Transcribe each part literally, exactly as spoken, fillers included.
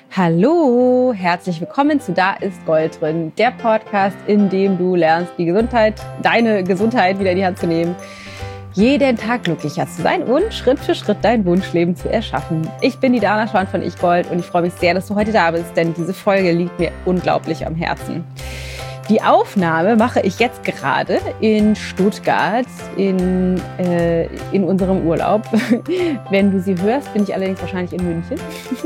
Hallo, herzlich willkommen zu Da ist Gold drin, der Podcast, in dem du lernst, die Gesundheit, deine Gesundheit wieder in die Hand zu nehmen, jeden Tag glücklicher zu sein und Schritt für Schritt dein Wunschleben zu erschaffen. Ich bin die Dana Schwan von Ich Gold und ich freue mich sehr, dass du heute da bist, denn diese Folge liegt mir unglaublich am Herzen. Die Aufnahme mache ich jetzt gerade in Stuttgart in, äh, in unserem Urlaub. Wenn du sie hörst, bin ich allerdings wahrscheinlich in München.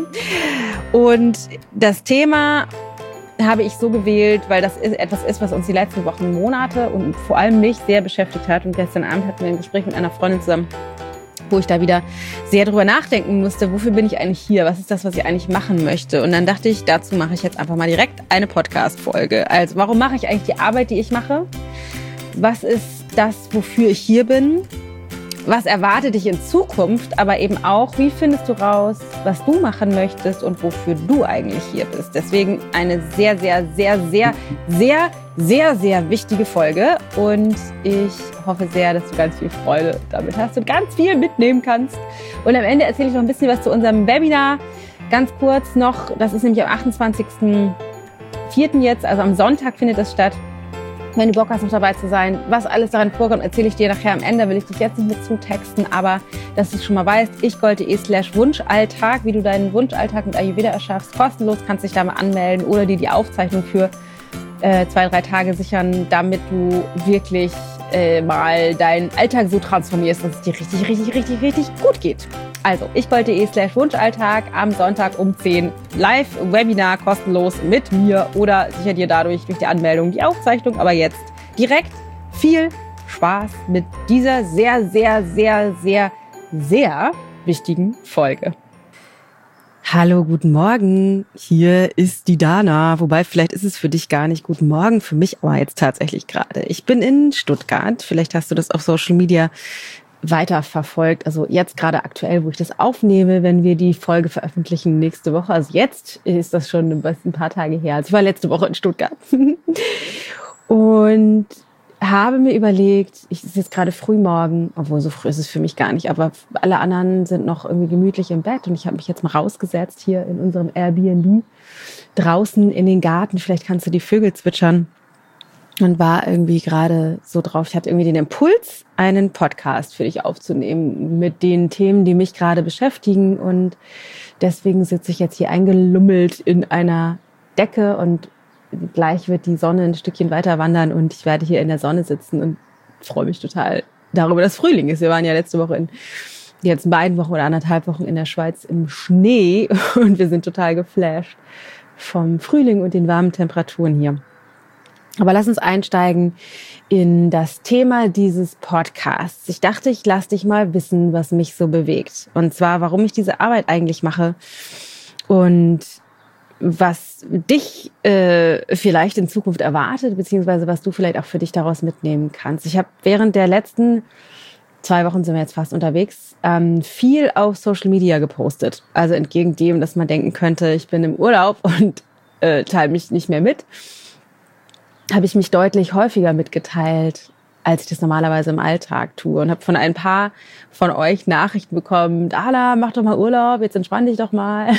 Und das Thema habe ich so gewählt, weil das ist etwas ist, was uns die letzten Wochen, Monate und vor allem mich sehr beschäftigt hat. Und gestern Abend hatten wir ein Gespräch mit einer Freundin zusammen, wo ich da wieder sehr drüber nachdenken musste, wofür bin ich eigentlich hier? Was ist das, was ich eigentlich machen möchte? Und dann dachte ich, dazu mache ich jetzt einfach mal direkt eine Podcast-Folge. Also warum mache ich eigentlich die Arbeit, die ich mache? Was ist das, wofür ich hier bin? Was erwartet dich in Zukunft? Aber eben auch, wie findest du raus, was du machen möchtest und wofür du eigentlich hier bist? Deswegen eine sehr, sehr, sehr, sehr, sehr, sehr, sehr wichtige Folge. Und ich hoffe sehr, dass du ganz viel Freude damit hast und ganz viel mitnehmen kannst. Und am Ende erzähle ich noch ein bisschen was zu unserem Webinar. Ganz kurz noch, das ist nämlich am achtundzwanzigsten vierten jetzt, also am Sonntag findet das statt. Wenn du Bock hast, noch dabei zu sein, was alles daran vorkommt, erzähle ich dir nachher am Ende, will ich dich jetzt nicht mit zutexten, aber dass du es schon mal weißt, ichgold.de slash Wunschalltag, wie du deinen Wunschalltag mit Ayurveda erschaffst, kostenlos, kannst dich da mal anmelden oder dir die Aufzeichnung für äh, zwei, drei Tage sichern, damit du wirklich äh, mal deinen Alltag so transformierst, dass es dir richtig, richtig, richtig, richtig gut geht. Also, ichgold.de slash Wunschalltag am Sonntag um zehn Live-Webinar kostenlos mit mir oder sicher dir dadurch durch die Anmeldung die Aufzeichnung. Aber jetzt direkt viel Spaß mit dieser sehr, sehr, sehr, sehr, sehr wichtigen Folge. Hallo, guten Morgen. Hier ist die Dana. Wobei, vielleicht ist es für dich gar nicht guten Morgen, für mich aber jetzt tatsächlich gerade. Ich bin in Stuttgart. Vielleicht hast du das auf Social Media weiterverfolgt. Also jetzt gerade aktuell, wo ich das aufnehme, wenn wir die Folge veröffentlichen nächste Woche. Also jetzt ist das schon ein paar Tage her. Also ich war letzte Woche in Stuttgart und habe mir überlegt, ich ist jetzt gerade früh morgen, obwohl so früh ist es für mich gar nicht, aber alle anderen sind noch irgendwie gemütlich im Bett und ich habe mich jetzt mal rausgesetzt hier in unserem Airbnb draußen in den Garten. Vielleicht kannst du die Vögel zwitschern. Und war irgendwie gerade so drauf, ich hatte irgendwie den Impuls, einen Podcast für dich aufzunehmen mit den Themen, die mich gerade beschäftigen. Und deswegen sitze ich jetzt hier eingelummelt in einer Decke und gleich wird die Sonne ein Stückchen weiter wandern und ich werde hier in der Sonne sitzen und freue mich total darüber, dass Frühling ist. Wir waren ja letzte Woche in, die letzten beiden Wochen oder anderthalb Wochen in der Schweiz im Schnee und wir sind total geflasht vom Frühling und den warmen Temperaturen hier. Aber lass uns einsteigen in das Thema dieses Podcasts. Ich dachte, ich lass dich mal wissen, was mich so bewegt. Und zwar, warum ich diese Arbeit eigentlich mache und was dich äh, vielleicht in Zukunft erwartet, beziehungsweise was du vielleicht auch für dich daraus mitnehmen kannst. Ich habe während der letzten zwei Wochen, sind wir jetzt fast unterwegs, ähm, viel auf Social Media gepostet. Also entgegen dem, dass man denken könnte, ich bin im Urlaub und äh, teile mich nicht mehr mit, habe ich mich deutlich häufiger mitgeteilt, als ich das normalerweise im Alltag tue. Und habe von ein paar von euch Nachrichten bekommen, Dana, mach doch mal Urlaub, jetzt entspann dich doch mal.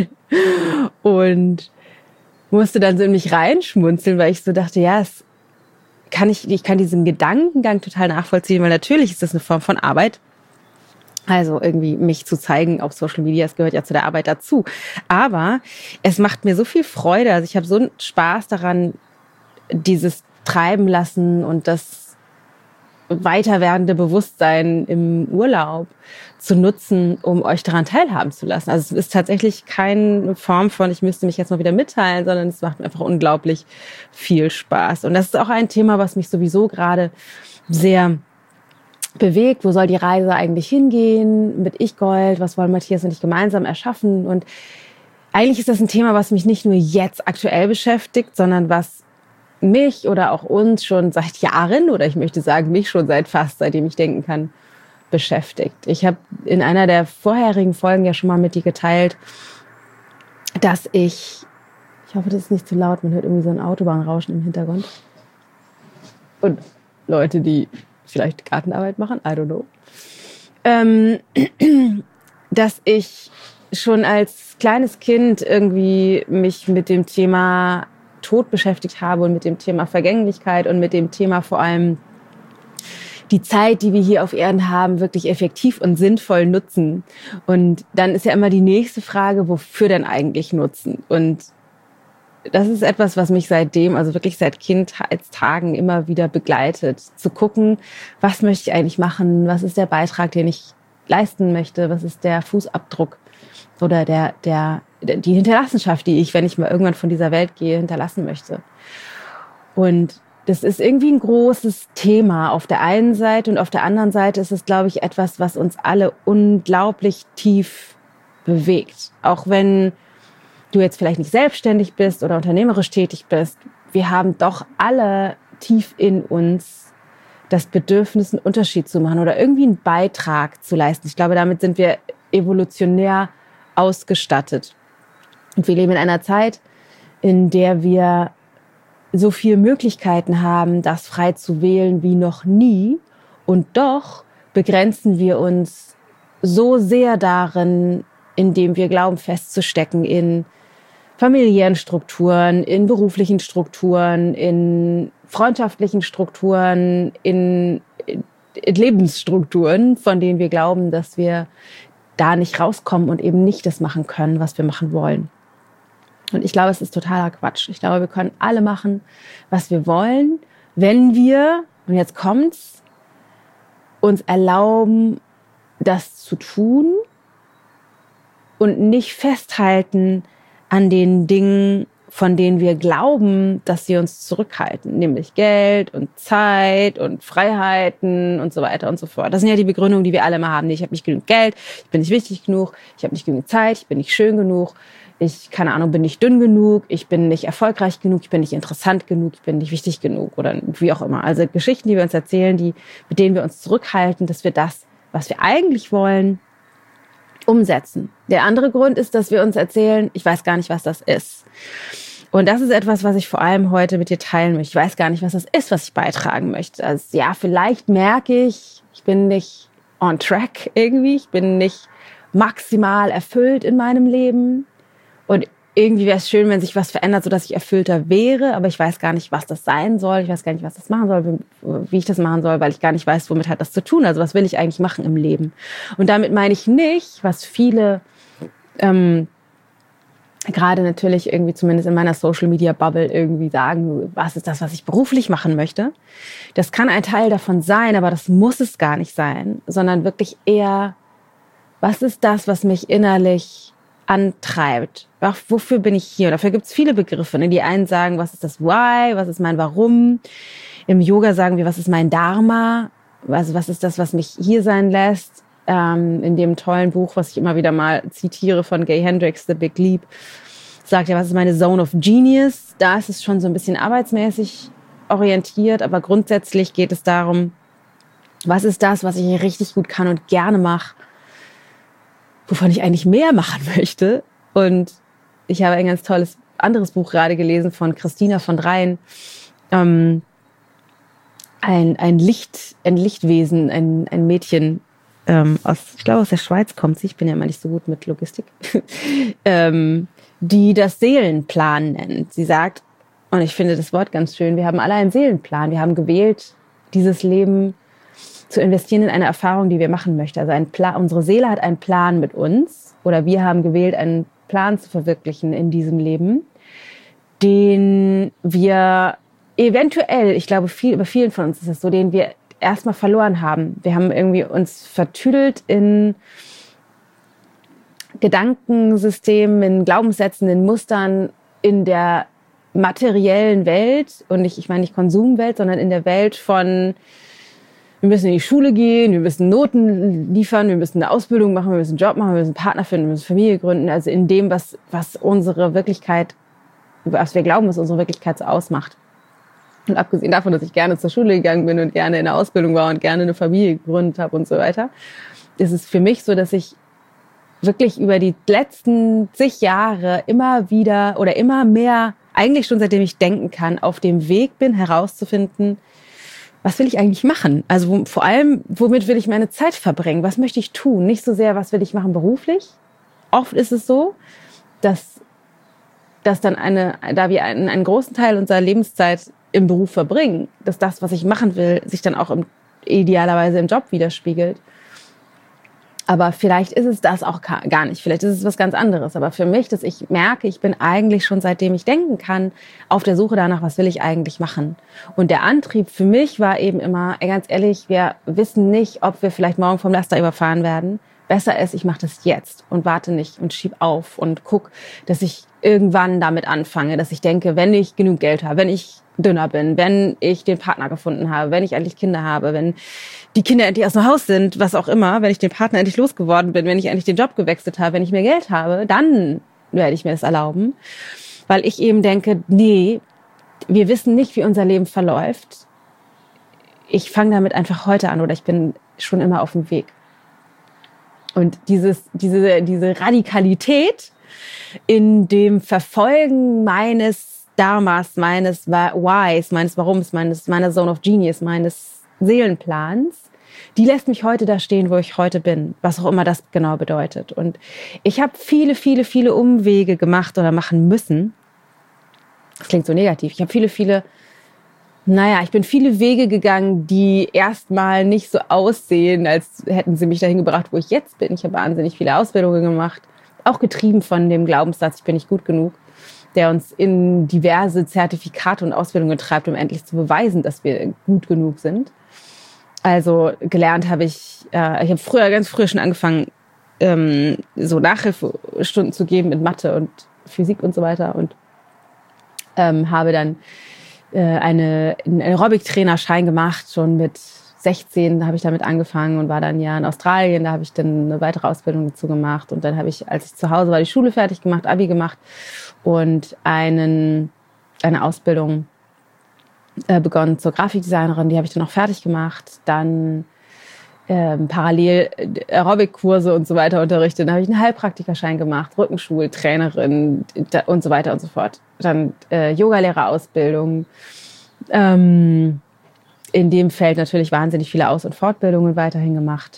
Und musste dann so in mich reinschmunzeln, weil ich so dachte, ja, es kann ich, ich kann diesen Gedankengang total nachvollziehen, weil natürlich ist das eine Form von Arbeit. Also irgendwie mich zu zeigen auf Social Media, es gehört ja zu der Arbeit dazu. Aber es macht mir so viel Freude, also ich habe so einen Spaß daran, dieses Treiben lassen und das weiter werdende Bewusstsein im Urlaub zu nutzen, um euch daran teilhaben zu lassen. Also es ist tatsächlich keine Form von, ich müsste mich jetzt mal wieder mitteilen, sondern es macht mir einfach unglaublich viel Spaß. Und das ist auch ein Thema, was mich sowieso gerade sehr bewegt. Wo soll die Reise eigentlich hingehen mit Ich Gold? Was wollen Matthias und ich gemeinsam erschaffen? Und eigentlich ist das ein Thema, was mich nicht nur jetzt aktuell beschäftigt, sondern was mich oder auch uns schon seit Jahren, oder ich möchte sagen, mich schon seit fast, seitdem ich denken kann, beschäftigt. Ich habe in einer der vorherigen Folgen ja schon mal mit dir geteilt, dass ich, ich hoffe, das ist nicht zu laut, man hört irgendwie so ein Autobahnrauschen im Hintergrund. Und Leute, die vielleicht Gartenarbeit machen, I don't know. Ähm, dass ich schon als kleines Kind irgendwie mich mit dem Thema Tod beschäftigt habe und mit dem Thema Vergänglichkeit und mit dem Thema vor allem die Zeit, die wir hier auf Erden haben, wirklich effektiv und sinnvoll nutzen. Und dann ist ja immer die nächste Frage, wofür denn eigentlich nutzen? Und das ist etwas, was mich seitdem, also wirklich seit Kindheitstagen immer wieder begleitet. Zu gucken, was möchte ich eigentlich machen? Was ist der Beitrag, den ich leisten möchte? Was ist der Fußabdruck oder der, der, die Hinterlassenschaft, die ich, wenn ich mal irgendwann von dieser Welt gehe, hinterlassen möchte? Und das ist irgendwie ein großes Thema auf der einen Seite und auf der anderen Seite ist es, glaube ich, etwas, was uns alle unglaublich tief bewegt. Auch wenn du jetzt vielleicht nicht selbstständig bist oder unternehmerisch tätig bist, wir haben doch alle tief in uns das Bedürfnis, einen Unterschied zu machen oder irgendwie einen Beitrag zu leisten. Ich glaube, damit sind wir evolutionär ausgestattet. Und wir leben in einer Zeit, in der wir so viele Möglichkeiten haben, das frei zu wählen wie noch nie. Und doch begrenzen wir uns so sehr darin, indem wir glauben, festzustecken in familiären Strukturen, in beruflichen Strukturen, in freundschaftlichen Strukturen, in, in Lebensstrukturen, von denen wir glauben, dass wir da nicht rauskommen und eben nicht das machen können, was wir machen wollen. Und ich glaube, es ist totaler Quatsch. Ich glaube, wir können alle machen, was wir wollen, wenn wir, und jetzt kommt's, uns erlauben, das zu tun und nicht festhalten an den Dingen, von denen wir glauben, dass sie uns zurückhalten, nämlich Geld und Zeit und Freiheiten und so weiter und so fort. Das sind ja die Begründungen, die wir alle immer haben. Ich habe nicht genug Geld, ich bin nicht wichtig genug, ich habe nicht genug Zeit, ich bin nicht schön genug, ich, keine Ahnung, bin nicht dünn genug, ich bin nicht erfolgreich genug, ich bin nicht interessant genug, ich bin nicht wichtig genug oder wie auch immer. Also Geschichten, die wir uns erzählen, die, mit denen wir uns zurückhalten, dass wir das, was wir eigentlich wollen, umsetzen. Der andere Grund ist, dass wir uns erzählen, ich weiß gar nicht, was das ist. Und das ist etwas, was ich vor allem heute mit dir teilen möchte. Ich weiß gar nicht, was das ist, was ich beitragen möchte. Also ja, vielleicht merke ich, ich bin nicht on track irgendwie, ich bin nicht maximal erfüllt in meinem Leben. Und irgendwie wäre es schön, wenn sich was verändert, sodass ich erfüllter wäre, aber ich weiß gar nicht, was das sein soll. Ich weiß gar nicht, was das machen soll, wie ich das machen soll, weil ich gar nicht weiß, womit hat das zu tun. Also was will ich eigentlich machen im Leben? Und damit meine ich nicht, was viele, ähm, gerade natürlich irgendwie zumindest in meiner Social-Media-Bubble irgendwie sagen, was ist das, was ich beruflich machen möchte? Das kann ein Teil davon sein, aber das muss es gar nicht sein, sondern wirklich eher, was ist das, was mich innerlich antreibt? Ach, wofür bin ich hier? Und dafür gibt es viele Begriffe. Ne? Die einen sagen, was ist das Why? Was ist mein Warum? Im Yoga sagen wir, was ist mein Dharma? Also was ist das, was mich hier sein lässt? Ähm, in dem tollen Buch, was ich immer wieder mal zitiere von Gay Hendricks, The Big Leap, sagt ja, was ist meine Zone of Genius? Da ist es schon so ein bisschen arbeitsmäßig orientiert, aber grundsätzlich geht es darum, was ist das, was ich richtig gut kann und gerne mache, wovon ich eigentlich mehr machen möchte. Und ich habe ein ganz tolles anderes Buch gerade gelesen von Christina von Dreien. Ähm, ein, ein Licht, ein Lichtwesen, ein, ein Mädchen ähm, aus, ich glaube aus der Schweiz kommt sie, ich bin ja immer nicht so gut mit Logistik, ähm, die das Seelenplan nennt. Sie sagt, und ich finde das Wort ganz schön, wir haben alle einen Seelenplan. Wir haben gewählt, dieses Leben zu investieren in eine Erfahrung, die wir machen möchten. Also ein Plan, unsere Seele hat einen Plan mit uns oder wir haben gewählt, einen Plan zu verwirklichen in diesem Leben, den wir eventuell, ich glaube, viel, bei vielen von uns ist es so, den wir erstmal verloren haben. Wir haben irgendwie uns vertüdelt in Gedankensystemen, in Glaubenssätzen, in Mustern, in der materiellen Welt und nicht, ich meine nicht Konsumwelt, sondern in der Welt von wir müssen in die Schule gehen, wir müssen Noten liefern, wir müssen eine Ausbildung machen, wir müssen einen Job machen, wir müssen einen Partner finden, wir müssen Familie gründen. Also in dem, was, was unsere Wirklichkeit, was wir glauben, was unsere Wirklichkeit so ausmacht. Und abgesehen davon, dass ich gerne zur Schule gegangen bin und gerne in der Ausbildung war und gerne eine Familie gegründet habe und so weiter, ist es für mich so, dass ich wirklich über die letzten zig Jahre immer wieder oder immer mehr, eigentlich schon seitdem ich denken kann, auf dem Weg bin, herauszufinden, was will ich eigentlich machen? Also wo, vor allem, womit will ich meine Zeit verbringen? Was möchte ich tun? Nicht so sehr, was will ich machen beruflich, oft ist es so, dass, dass dann eine, da wir einen, einen großen Teil unserer Lebenszeit im Beruf verbringen, dass das, was ich machen will, sich dann auch im, idealerweise im Job widerspiegelt. Aber vielleicht ist es das auch gar nicht. Vielleicht ist es was ganz anderes. Aber für mich, dass ich merke, ich bin eigentlich schon, seitdem ich denken kann, auf der Suche danach, was will ich eigentlich machen. Und der Antrieb für mich war eben immer, ey, ganz ehrlich, wir wissen nicht, ob wir vielleicht morgen vom Laster überfahren werden. Besser ist, ich mache das jetzt und warte nicht und schieb auf und guck, dass ich irgendwann damit anfange, dass ich denke, wenn ich genug Geld habe, wenn ich dünner bin, wenn ich den Partner gefunden habe, wenn ich endlich Kinder habe, wenn die Kinder endlich aus dem Haus sind, was auch immer, wenn ich den Partner endlich losgeworden bin, wenn ich endlich den Job gewechselt habe, wenn ich mehr Geld habe, dann werde ich mir das erlauben. Weil ich eben denke, nee, wir wissen nicht, wie unser Leben verläuft. Ich fange damit einfach heute an oder ich bin schon immer auf dem Weg. Und dieses, diese, diese Radikalität in dem Verfolgen meines Dharmas, meines Whys, meines Warums, meines, meiner Zone of Genius, meines Seelenplans, die lässt mich heute da stehen, wo ich heute bin, was auch immer das genau bedeutet. Und ich habe viele, viele, viele Umwege gemacht oder machen müssen. Das klingt so negativ. Ich habe viele, viele, naja, ich bin viele Wege gegangen, die erstmal nicht so aussehen, als hätten sie mich dahin gebracht, wo ich jetzt bin. Ich habe wahnsinnig viele Ausbildungen gemacht, auch getrieben von dem Glaubenssatz, ich bin nicht gut genug, der uns in diverse Zertifikate und Ausbildungen treibt, um endlich zu beweisen, dass wir gut genug sind. Also gelernt habe ich, äh, ich habe früher, ganz früh schon angefangen, ähm, so Nachhilfestunden zu geben in Mathe und Physik und so weiter und ähm, habe dann äh, eine, einen Aerobic-Trainerschein gemacht, schon mit sechzehn, da habe ich damit angefangen und war dann ja in Australien, da habe ich dann eine weitere Ausbildung dazu gemacht und dann habe ich, als ich zu Hause war, die Schule fertig gemacht, Abi gemacht und einen, eine Ausbildung äh, begonnen zur Grafikdesignerin, die habe ich dann auch fertig gemacht, dann ähm, parallel Aerobic-Kurse und so weiter unterrichtet, dann habe ich einen Heilpraktikerschein gemacht, Rückenschultrainerin und so weiter und so fort, dann äh, Yogalehrerausbildung, ähm, in dem Feld natürlich wahnsinnig viele Aus- und Fortbildungen weiterhin gemacht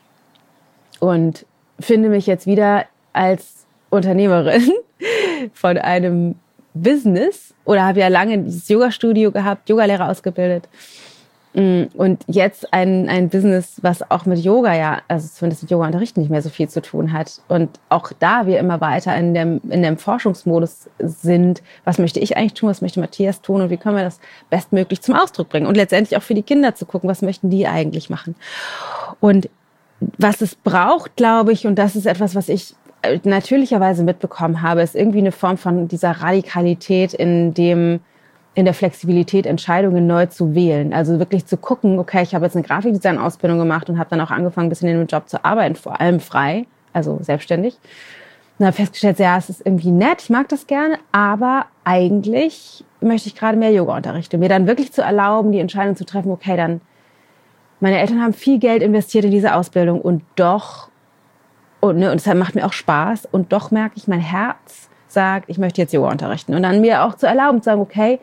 und finde mich jetzt wieder als Unternehmerin von einem Business oder habe ja lange dieses Yoga-Studio gehabt, Yogalehrer ausgebildet und jetzt ein, ein Business, was auch mit Yoga ja, also zumindest mit Yoga-Unterrichten nicht mehr so viel zu tun hat und auch da wir immer weiter in dem, in dem Forschungsmodus sind, was möchte ich eigentlich tun, was möchte Matthias tun und wie können wir das bestmöglich zum Ausdruck bringen und letztendlich auch für die Kinder zu gucken, was möchten die eigentlich machen. Und was es braucht, glaube ich, und das ist etwas, was ich natürlicherweise mitbekommen habe, ist irgendwie eine Form von dieser Radikalität in dem, in der Flexibilität, Entscheidungen neu zu wählen. Also wirklich zu gucken, okay, ich habe jetzt eine Grafikdesign-Ausbildung gemacht und habe dann auch angefangen, ein bisschen in dem Job zu arbeiten, vor allem frei, also selbstständig. Und habe festgestellt, ja, es ist irgendwie nett, ich mag das gerne, aber eigentlich möchte ich gerade mehr Yoga unterrichten. Mir dann wirklich zu erlauben, die Entscheidung zu treffen, okay, dann, meine Eltern haben viel Geld investiert in diese Ausbildung und doch, und, ne, und deshalb macht mir auch Spaß und doch merke ich, mein Herz sagt, ich möchte jetzt Yoga unterrichten. Und dann mir auch zu erlauben, zu sagen, okay,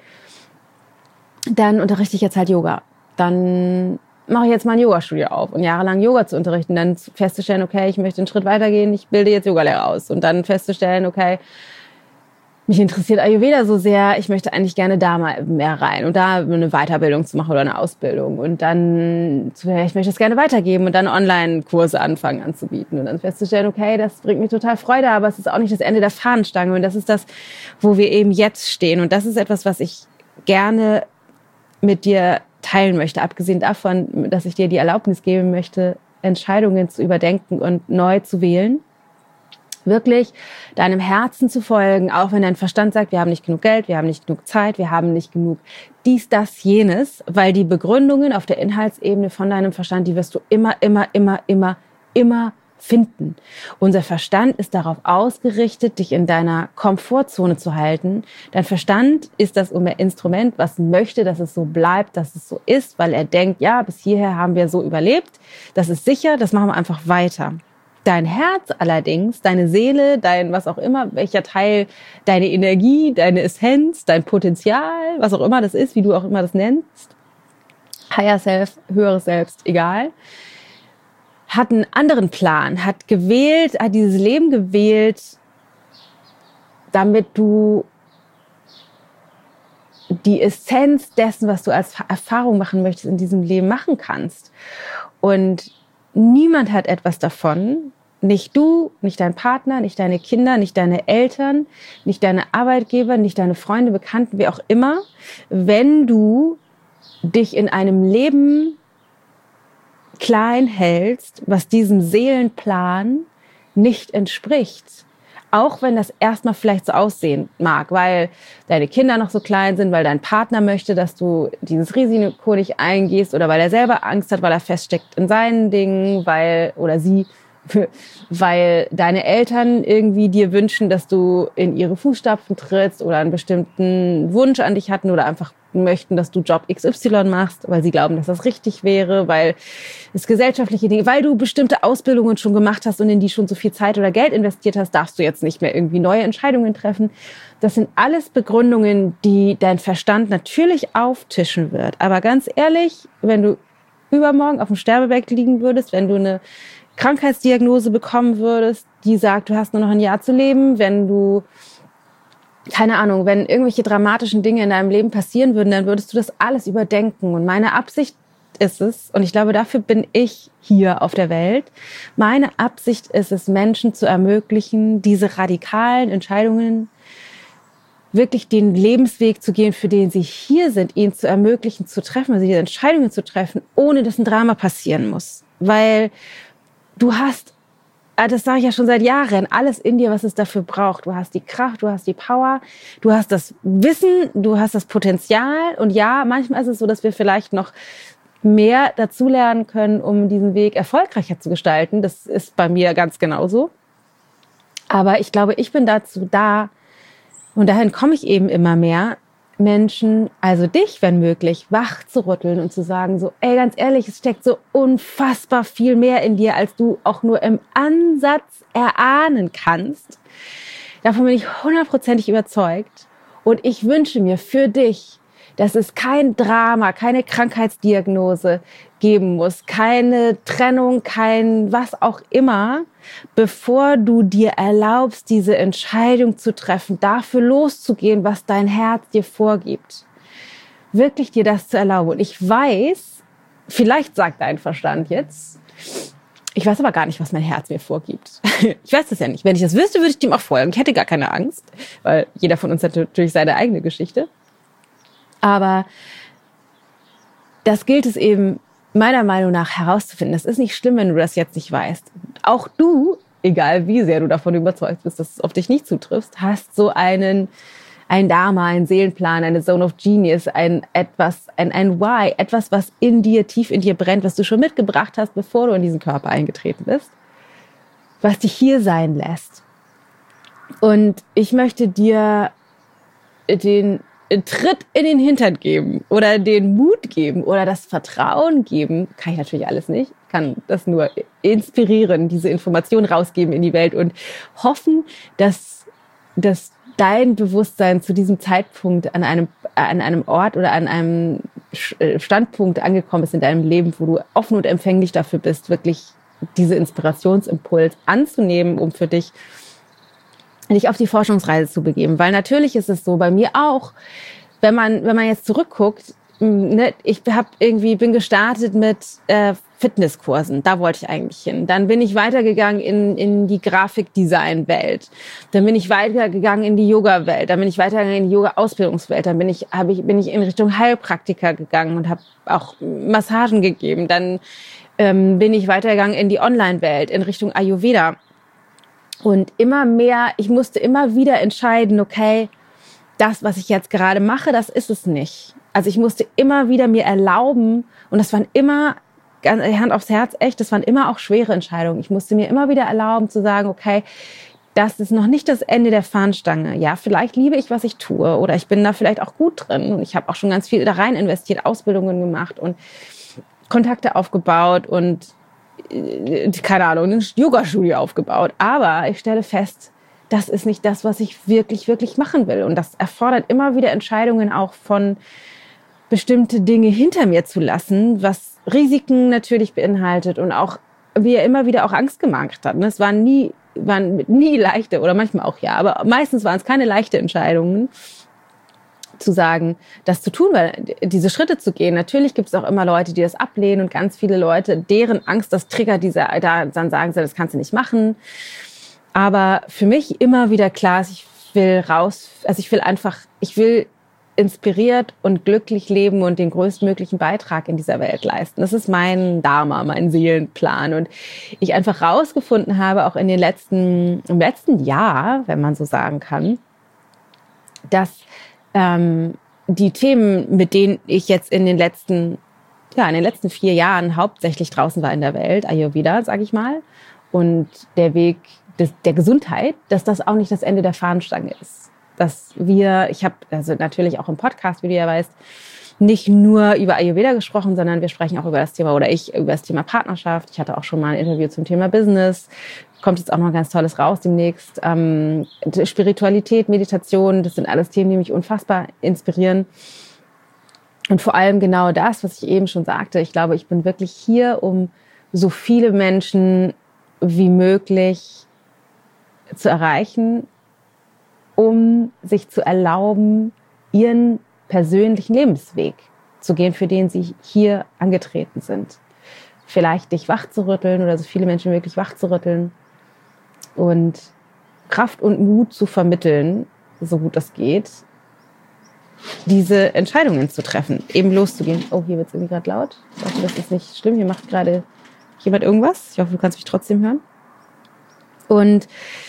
dann unterrichte ich jetzt halt Yoga. Dann mache ich jetzt mal ein Yoga-Studio auf und jahrelang Yoga zu unterrichten. Dann festzustellen, okay, ich möchte einen Schritt weitergehen, ich bilde jetzt Yogalehrer aus. Und dann festzustellen, okay, mich interessiert Ayurveda so sehr, ich möchte eigentlich gerne da mal mehr rein und da eine Weiterbildung zu machen oder eine Ausbildung. Und dann, ich möchte das gerne weitergeben und dann Online-Kurse anfangen anzubieten. Und dann festzustellen, okay, das bringt mir total Freude, aber es ist auch nicht das Ende der Fahnenstange. Und das ist das, wo wir eben jetzt stehen. Und das ist etwas, was ich gerne mit dir teilen möchte, abgesehen davon, dass ich dir die Erlaubnis geben möchte, Entscheidungen zu überdenken und neu zu wählen. Wirklich deinem Herzen zu folgen, auch wenn dein Verstand sagt, wir haben nicht genug Geld, wir haben nicht genug Zeit, wir haben nicht genug dies, das, jenes, weil die Begründungen auf der Inhaltsebene von deinem Verstand, die wirst du immer, immer, immer, immer, immer finden. Unser Verstand ist darauf ausgerichtet, dich in deiner Komfortzone zu halten. Dein Verstand ist das Instrument, was möchte, dass es so bleibt, dass es so ist, weil er denkt, ja, bis hierher haben wir so überlebt, das ist sicher, das machen wir einfach weiter. Dein Herz allerdings, deine Seele, dein was auch immer, welcher Teil, deine Energie, deine Essenz, dein Potenzial, was auch immer das ist, wie du auch immer das nennst, Higher Self, höheres Selbst, egal, hat einen anderen Plan, hat gewählt, hat dieses Leben gewählt, damit du die Essenz dessen, was du als Erfahrung machen möchtest, in diesem Leben machen kannst. Und niemand hat etwas davon, nicht du, nicht dein Partner, nicht deine Kinder, nicht deine Eltern, nicht deine Arbeitgeber, nicht deine Freunde, Bekannten, wie auch immer, wenn du dich in einem Leben klein hältst, was diesem Seelenplan nicht entspricht. Auch wenn das erstmal vielleicht so aussehen mag, weil deine Kinder noch so klein sind, weil dein Partner möchte, dass du dieses Risiko nicht eingehst oder weil er selber Angst hat, weil er feststeckt in seinen Dingen, weil, oder sie, weil deine Eltern irgendwie dir wünschen, dass du in ihre Fußstapfen trittst oder einen bestimmten Wunsch an dich hatten oder einfach möchten, dass du Job X Y machst, weil sie glauben, dass das richtig wäre, weil es gesellschaftliche Dinge, weil du bestimmte Ausbildungen schon gemacht hast und in die schon so viel Zeit oder Geld investiert hast, darfst du jetzt nicht mehr irgendwie neue Entscheidungen treffen. Das sind alles Begründungen, die dein Verstand natürlich auftischen wird. Aber ganz ehrlich, wenn du übermorgen auf dem Sterbebett liegen würdest, wenn du eine Krankheitsdiagnose bekommen würdest, die sagt, du hast nur noch ein Jahr zu leben, wenn du, keine Ahnung, wenn irgendwelche dramatischen Dinge in deinem Leben passieren würden, dann würdest du das alles überdenken. Und meine Absicht ist es, und ich glaube, dafür bin ich hier auf der Welt, meine Absicht ist es, Menschen zu ermöglichen, diese radikalen Entscheidungen, wirklich den Lebensweg zu gehen, für den sie hier sind, ihnen zu ermöglichen, zu treffen, also diese Entscheidungen zu treffen, ohne dass ein Drama passieren muss. Weil du hast, das sage ich ja schon seit Jahren, alles in dir, was es dafür braucht. Du hast die Kraft, du hast die Power, du hast das Wissen, du hast das Potenzial. Und ja, manchmal ist es so, dass wir vielleicht noch mehr dazulernen können, um diesen Weg erfolgreicher zu gestalten. Das ist bei mir ganz genauso. Aber ich glaube, ich bin dazu da, und dahin komme ich eben immer mehr, Menschen, also dich, wenn möglich, wach zu rütteln und zu sagen so, ey, ganz ehrlich, es steckt so unfassbar viel mehr in dir, als du auch nur im Ansatz erahnen kannst. Davon bin ich hundertprozentig überzeugt. Und ich wünsche mir für dich, dass es kein Drama, keine Krankheitsdiagnose geben muss, keine Trennung, kein was auch immer, bevor du dir erlaubst, diese Entscheidung zu treffen, dafür loszugehen, was dein Herz dir vorgibt. Wirklich dir das zu erlauben. Und ich weiß, vielleicht sagt dein Verstand jetzt, ich weiß aber gar nicht, was mein Herz mir vorgibt. Ich weiß das ja nicht. Wenn ich das wüsste, würde ich dem auch folgen. Ich hätte gar keine Angst, weil jeder von uns hat natürlich seine eigene Geschichte. Aber das gilt es eben meiner Meinung nach herauszufinden. Das ist nicht schlimm, wenn du das jetzt nicht weißt. Auch du, egal wie sehr du davon überzeugt bist, dass es auf dich nicht zutrifft, hast so einen, ein Dharma, einen Seelenplan, eine Zone of Genius, ein etwas, ein, ein Why, etwas, was in dir, tief in dir brennt, was du schon mitgebracht hast, bevor du in diesen Körper eingetreten bist, was dich hier sein lässt. Und ich möchte dir den Tritt in den Hintern geben oder den Mut geben oder das Vertrauen geben, kann ich natürlich alles nicht, kann das nur inspirieren, diese Information rausgeben in die Welt und hoffen, dass, dass dein Bewusstsein zu diesem Zeitpunkt an einem, an einem Ort oder an einem Standpunkt angekommen ist in deinem Leben, wo du offen und empfänglich dafür bist, wirklich diese Inspirationsimpuls anzunehmen, um für dich dich auf die Forschungsreise zu begeben. Weil natürlich ist es so, bei mir auch, wenn man, wenn man jetzt zurückguckt, ne, ich hab irgendwie, bin gestartet mit äh, Fitnesskursen, da wollte ich eigentlich hin. Dann bin ich weitergegangen in, in die Grafikdesign-Welt. Dann bin ich weitergegangen in die Yoga-Welt. Dann bin ich weitergegangen in die Yoga-Ausbildungswelt. Dann bin ich, hab ich, bin ich in Richtung Heilpraktiker gegangen und habe auch Massagen gegeben. Dann ähm, bin ich weitergegangen in die Online-Welt, in Richtung Ayurveda. Und immer mehr, ich musste immer wieder entscheiden, okay, das, was ich jetzt gerade mache, das ist es nicht. Also ich musste immer wieder mir erlauben, und das waren immer, Hand aufs Herz, echt, das waren immer auch schwere Entscheidungen. Ich musste mir immer wieder erlauben zu sagen, okay, das ist noch nicht das Ende der Fahnenstange. Ja, vielleicht liebe ich, was ich tue, oder ich bin da vielleicht auch gut drin und ich habe auch schon ganz viel da rein investiert, Ausbildungen gemacht und Kontakte aufgebaut und keine Ahnung, ein Yoga-Studio aufgebaut. Aber ich stelle fest, das ist nicht das, was ich wirklich, wirklich machen will. Und das erfordert immer wieder Entscheidungen auch von bestimmte Dinge hinter mir zu lassen, was Risiken natürlich beinhaltet und auch mir immer wieder auch Angst gemacht hat. Es waren nie, waren nie leichte, oder manchmal auch ja, aber meistens waren es keine leichten Entscheidungen, zu sagen, das zu tun, weil diese Schritte zu gehen. Natürlich gibt es auch immer Leute, die das ablehnen und ganz viele Leute, deren Angst das triggert, diese, da, dann sagen sie, das kannst du nicht machen. Aber für mich immer wieder klar ist, ich will raus, also ich will einfach, ich will inspiriert und glücklich leben und den größtmöglichen Beitrag in dieser Welt leisten. Das ist mein Dharma, mein Seelenplan. Und ich einfach rausgefunden habe, auch in den letzten, im letzten Jahr, wenn man so sagen kann, dass ähm, die Themen, mit denen ich jetzt in den letzten, ja, in den letzten vier Jahren hauptsächlich draußen war in der Welt, Ayurveda, sage ich mal, und der Weg des, der Gesundheit, dass das auch nicht das Ende der Fahnenstange ist. Dass wir, ich habe also natürlich auch im Podcast, wie du ja weißt, nicht nur über Ayurveda gesprochen, sondern wir sprechen auch über das Thema, oder ich über das Thema Partnerschaft. Ich hatte auch schon mal ein Interview zum Thema Business. Kommt jetzt auch noch ein ganz tolles raus demnächst. Ähm, Spiritualität, Meditation, das sind alles Themen, die mich unfassbar inspirieren. Und vor allem genau das, was ich eben schon sagte. Ich glaube, ich bin wirklich hier, um so viele Menschen wie möglich zu erreichen, um sich zu erlauben, ihren persönlichen Lebensweg zu gehen, für den sie hier angetreten sind. Vielleicht dich wachzurütteln oder so viele Menschen wie möglich wachzurütteln und Kraft und Mut zu vermitteln, so gut das geht, diese Entscheidungen zu treffen, eben loszugehen. Oh, hier wird es irgendwie gerade laut. Ich hoffe, das ist nicht schlimm. Hier macht gerade jemand irgendwas. Ich hoffe, du kannst mich trotzdem hören. Und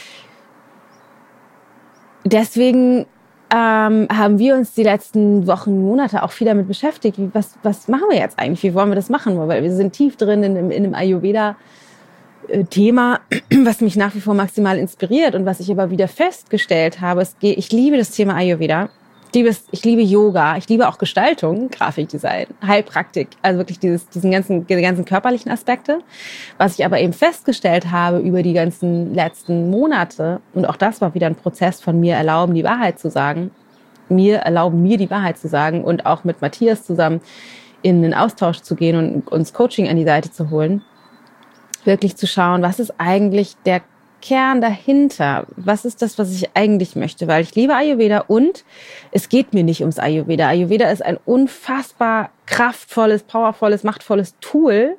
deswegen ähm, haben wir uns die letzten Wochen, Monate auch viel damit beschäftigt. Wie, was, was machen wir jetzt eigentlich? Wie wollen wir das machen? Weil wir sind tief drin in, in, in einem Ayurveda-Thema, was mich nach wie vor maximal inspiriert und was ich aber wieder festgestellt habe. Es geht, ich liebe das Thema Ayurveda. Ich liebe, es, ich liebe Yoga. Ich liebe auch Gestaltung, Grafikdesign, Heilpraktik. Also wirklich dieses, diesen ganzen, die ganzen körperlichen Aspekte. Was ich aber eben festgestellt habe über die ganzen letzten Monate, und auch das war wieder ein Prozess von mir erlauben, die Wahrheit zu sagen. Mir erlauben, mir die Wahrheit zu sagen und auch mit Matthias zusammen in den Austausch zu gehen und uns Coaching an die Seite zu holen. Wirklich zu schauen, was ist eigentlich der Kern dahinter? Was ist das, was ich eigentlich möchte? Weil ich liebe Ayurveda und es geht mir nicht ums Ayurveda. Ayurveda ist ein unfassbar kraftvolles, powervolles, machtvolles Tool,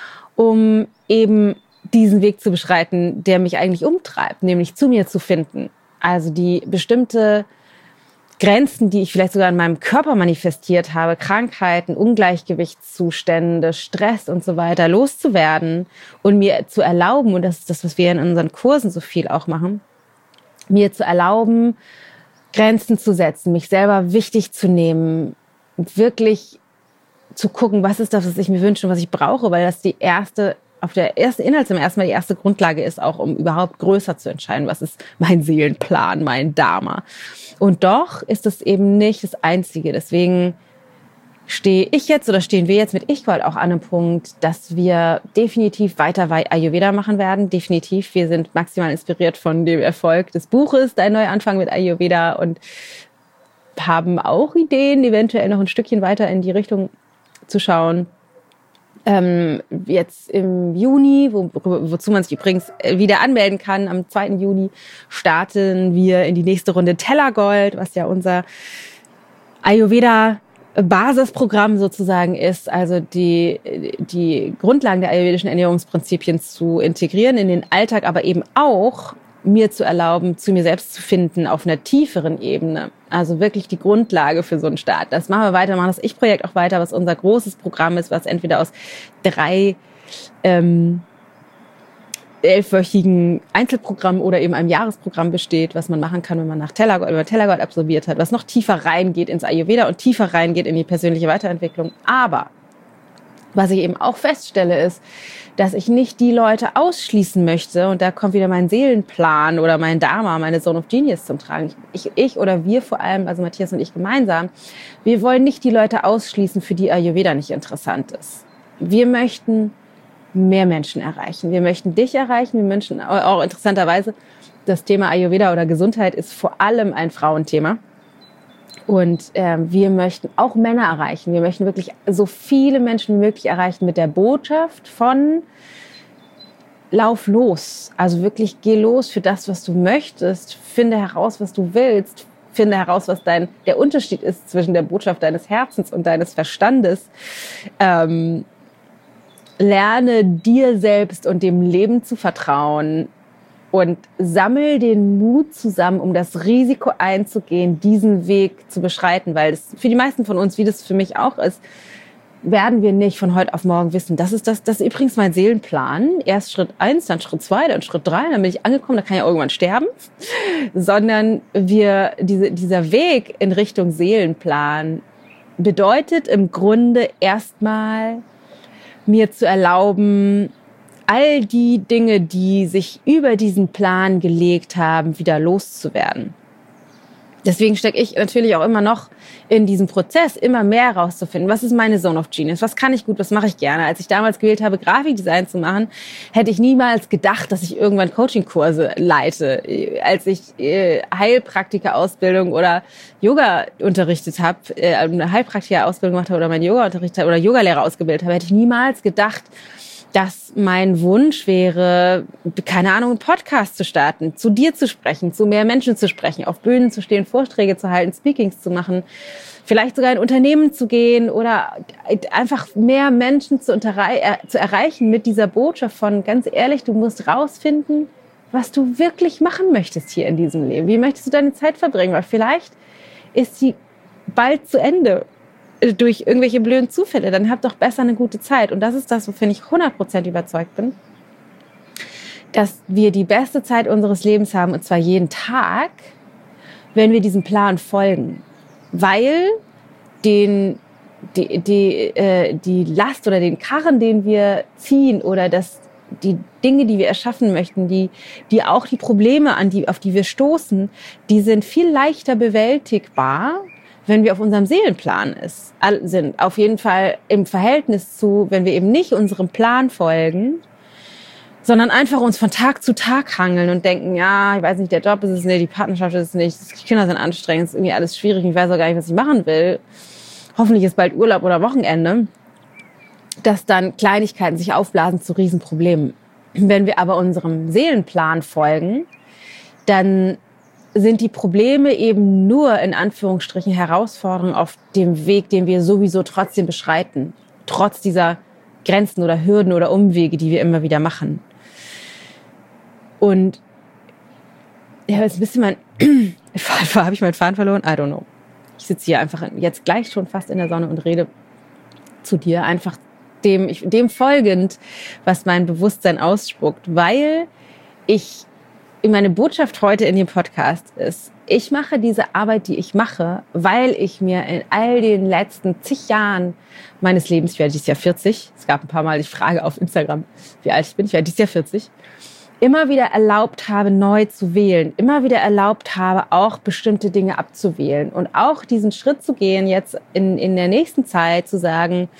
um eben diesen Weg zu beschreiten, der mich eigentlich umtreibt, nämlich zu mir zu finden. Also die bestimmte Grenzen, die ich vielleicht sogar in meinem Körper manifestiert habe, Krankheiten, Ungleichgewichtszustände, Stress und so weiter, loszuwerden und mir zu erlauben, und das ist das, was wir in unseren Kursen so viel auch machen, mir zu erlauben, Grenzen zu setzen, mich selber wichtig zu nehmen, wirklich zu gucken, was ist das, was ich mir wünsche und was ich brauche, weil das die erste, auf der ersten Inhaltsebene erstmal die erste Grundlage ist, auch um überhaupt größer zu entscheiden, was ist mein Seelenplan, mein Dharma. Und doch ist es eben nicht das Einzige. Deswegen stehe ich jetzt oder stehen wir jetzt mit Ich-Gold auch an einem Punkt, dass wir definitiv weiter Ayurveda machen werden. Definitiv. Wir sind maximal inspiriert von dem Erfolg des Buches Dein Neuanfang mit Ayurveda und haben auch Ideen, eventuell noch ein Stückchen weiter in die Richtung zu schauen. Ähm, jetzt im Juni, wo, wozu man sich übrigens wieder anmelden kann, am zweiten Juni starten wir in die nächste Runde Tellergold, was ja unser Ayurveda-Basisprogramm sozusagen ist, also die, die Grundlagen der ayurvedischen Ernährungsprinzipien zu integrieren in den Alltag, aber eben auch mir zu erlauben, zu mir selbst zu finden auf einer tieferen Ebene. Also wirklich die Grundlage für so einen Start. Das machen wir weiter, machen das Ich-Projekt auch weiter, was unser großes Programm ist, was entweder aus drei ähm, elfwöchigen Einzelprogrammen oder eben einem Jahresprogramm besteht, was man machen kann, wenn man nach Tellergold, wenn man Tellergold absolviert hat, was noch tiefer reingeht ins Ayurveda und tiefer reingeht in die persönliche Weiterentwicklung. Aber was ich eben auch feststelle, ist, dass ich nicht die Leute ausschließen möchte, und da kommt wieder mein Seelenplan oder mein Dharma, meine Zone of Genius zum Tragen. Ich, ich oder wir vor allem, also Matthias und ich gemeinsam, wir wollen nicht die Leute ausschließen, für die Ayurveda nicht interessant ist. Wir möchten mehr Menschen erreichen. Wir möchten dich erreichen. Wir möchten auch interessanterweise, das Thema Ayurveda oder Gesundheit ist vor allem ein Frauenthema. Und äh, wir möchten auch Männer erreichen. Wir möchten wirklich so viele Menschen wie möglich erreichen mit der Botschaft von lauf los. Also wirklich geh los für das, was du möchtest. Finde heraus, was du willst. Finde heraus, was dein, der Unterschied ist zwischen der Botschaft deines Herzens und deines Verstandes. Ähm, lerne dir selbst und dem Leben zu vertrauen und sammel den Mut zusammen, um das Risiko einzugehen, diesen Weg zu beschreiten. Weil es für die meisten von uns, wie das für mich auch ist, werden wir nicht von heute auf morgen wissen. Das ist das, das ist übrigens mein Seelenplan. Erst Schritt eins, dann Schritt zwei, dann Schritt drei, dann bin ich angekommen, dann kann ich irgendwann sterben. Sondern wir, diese, dieser Weg in Richtung Seelenplan bedeutet im Grunde erstmal, mir zu erlauben, all die Dinge, die sich über diesen Plan gelegt haben, wieder loszuwerden. Deswegen stecke ich natürlich auch immer noch in diesem Prozess, immer mehr herauszufinden, was ist meine Zone of Genius, was kann ich gut, was mache ich gerne. Als ich damals gewählt habe, Grafikdesign zu machen, hätte ich niemals gedacht, dass ich irgendwann Coachingkurse leite. Als ich äh, Heilpraktika-Ausbildung oder Yoga unterrichtet habe, äh, eine Heilpraktika-Ausbildung gemacht habe oder mein Yoga unterrichtet habe oder Yogalehrer ausgebildet habe, hätte ich niemals gedacht, dass mein Wunsch wäre, keine Ahnung, einen Podcast zu starten, zu dir zu sprechen, zu mehr Menschen zu sprechen, auf Bühnen zu stehen, Vorträge zu halten, Speakings zu machen, vielleicht sogar in Unternehmen zu gehen oder einfach mehr Menschen zu, unterrei- zu erreichen mit dieser Botschaft von, ganz ehrlich, du musst rausfinden, was du wirklich machen möchtest hier in diesem Leben. Wie möchtest du deine Zeit verbringen? Weil vielleicht ist sie bald zu Ende durch irgendwelche blöden Zufälle, dann habt doch besser eine gute Zeit. Und das ist das, wovon ich hundert Prozent überzeugt bin, dass wir die beste Zeit unseres Lebens haben, und zwar jeden Tag, wenn wir diesem Plan folgen. Weil den, die, die, äh, die Last oder den Karren, den wir ziehen, oder das, die Dinge, die wir erschaffen möchten, die, die auch die Probleme, an die, auf die wir stoßen, die sind viel leichter bewältigbar, wenn wir auf unserem Seelenplan ist, sind. Auf jeden Fall im Verhältnis zu, wenn wir eben nicht unserem Plan folgen, sondern einfach uns von Tag zu Tag hangeln und denken, ja, ich weiß nicht, der Job ist es nicht, die Partnerschaft ist es nicht, die Kinder sind anstrengend, es ist irgendwie alles schwierig, ich weiß auch gar nicht, was ich machen will. Hoffentlich ist bald Urlaub oder Wochenende, dass dann Kleinigkeiten sich aufblasen zu Riesenproblemen. Wenn wir aber unserem Seelenplan folgen, dann sind die Probleme eben nur in Anführungsstrichen Herausforderungen auf dem Weg, den wir sowieso trotzdem beschreiten, trotz dieser Grenzen oder Hürden oder Umwege, die wir immer wieder machen. Und ja, jetzt ein bisschen mein habe ich meinen Faden verloren? I don't know. Ich sitze hier einfach jetzt gleich schon fast in der Sonne und rede zu dir, einfach dem, ich, dem folgend, was mein Bewusstsein ausspuckt, weil ich meine Botschaft heute in dem Podcast ist, ich mache diese Arbeit, die ich mache, weil ich mir in all den letzten zig Jahren meines Lebens, ich werde dieses Jahr vierzig, es gab ein paar Mal die Frage auf Instagram, wie alt ich bin, ich werde dieses Jahr vierzig, immer wieder erlaubt habe, neu zu wählen, immer wieder erlaubt habe, auch bestimmte Dinge abzuwählen und auch diesen Schritt zu gehen, jetzt in, in der nächsten Zeit zu sagen,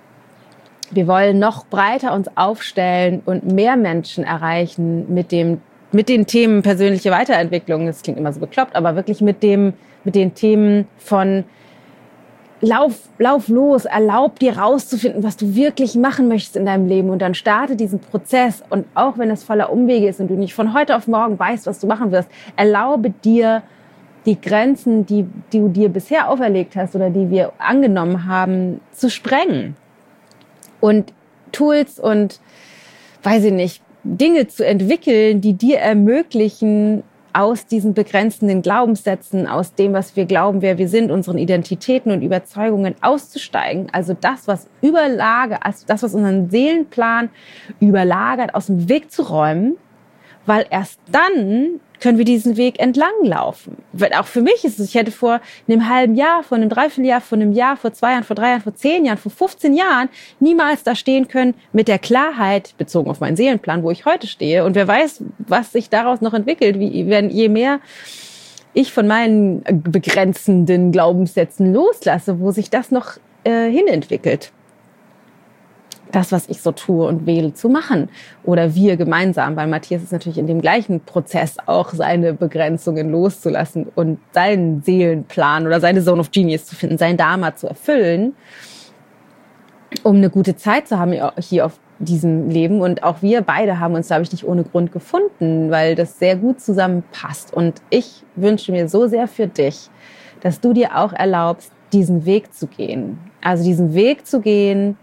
wir wollen noch breiter uns aufstellen und mehr Menschen erreichen mit dem mit den Themen persönliche Weiterentwicklung, das klingt immer so bekloppt, aber wirklich mit dem, mit den Themen von Lauf, lauf los, erlaub dir rauszufinden, was du wirklich machen möchtest in deinem Leben, und dann starte diesen Prozess, und auch wenn es voller Umwege ist und du nicht von heute auf morgen weißt, was du machen wirst, erlaube dir die Grenzen, die, die du dir bisher auferlegt hast oder die wir angenommen haben, zu sprengen und Tools und, weiß ich nicht, Dinge zu entwickeln, die dir ermöglichen, aus diesen begrenzenden Glaubenssätzen, aus dem, was wir glauben, wer wir sind, unseren Identitäten und Überzeugungen auszusteigen. Also das, was überlagert, also das, was unseren Seelenplan überlagert, aus dem Weg zu räumen, weil erst dann können wir diesen Weg entlang laufen. Weil auch für mich ist es, ich hätte vor einem halben Jahr, vor einem Dreivierteljahr, vor einem Jahr, vor zwei Jahren, vor drei Jahren, vor zehn Jahren, vor fünfzehn Jahren niemals da stehen können mit der Klarheit, bezogen auf meinen Seelenplan, wo ich heute stehe. Und wer weiß, was sich daraus noch entwickelt, wie, wenn je mehr ich von meinen begrenzenden Glaubenssätzen loslasse, wo sich das noch äh, hinentwickelt. Das, was ich so tue und wähle zu machen. Oder wir gemeinsam, weil Matthias ist natürlich in dem gleichen Prozess auch seine Begrenzungen loszulassen und seinen Seelenplan oder seine Zone of Genius zu finden, sein Dharma zu erfüllen, um eine gute Zeit zu haben hier auf diesem Leben. Und auch wir beide haben uns, glaube ich, nicht ohne Grund gefunden, weil das sehr gut zusammenpasst. Und ich wünsche mir so sehr für dich, dass du dir auch erlaubst, diesen Weg zu gehen. Also diesen Weg zu gehen,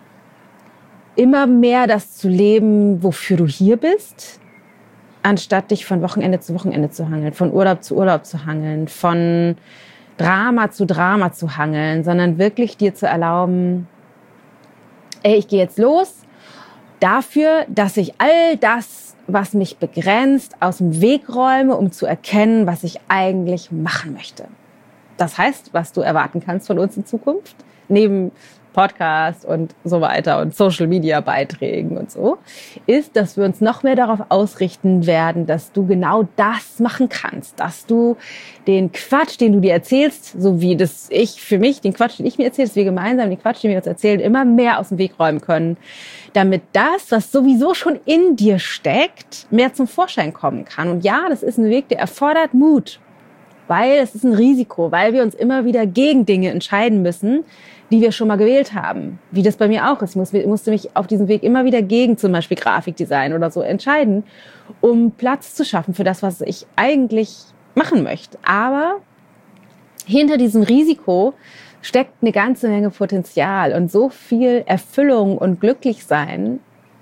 immer mehr das zu leben, wofür du hier bist, anstatt dich von Wochenende zu Wochenende zu hangeln, von Urlaub zu Urlaub zu hangeln, von Drama zu Drama zu hangeln, sondern wirklich dir zu erlauben, ey, ich gehe jetzt los dafür, dass ich all das, was mich begrenzt, aus dem Weg räume, um zu erkennen, was ich eigentlich machen möchte. Das heißt, was du erwarten kannst von uns in Zukunft, neben Podcast und so weiter und Social-Media-Beiträgen und so, ist, dass wir uns noch mehr darauf ausrichten werden, dass du genau das machen kannst, dass du den Quatsch, den du dir erzählst, so wie das ich für mich, den Quatsch, den ich mir erzähle, dass wir gemeinsam den Quatsch, den wir uns erzählen, immer mehr aus dem Weg räumen können, damit das, was sowieso schon in dir steckt, mehr zum Vorschein kommen kann. Und ja, das ist ein Weg, der erfordert Mut, weil es ist ein Risiko, weil wir uns immer wieder gegen Dinge entscheiden müssen, die wir schon mal gewählt haben. Wie das bei mir auch ist. Ich musste mich auf diesem Weg immer wieder gegen zum Beispiel Grafikdesign oder so entscheiden, um Platz zu schaffen für das, was ich eigentlich machen möchte. Aber hinter diesem Risiko steckt eine ganze Menge Potenzial und so viel Erfüllung und Glücklichsein,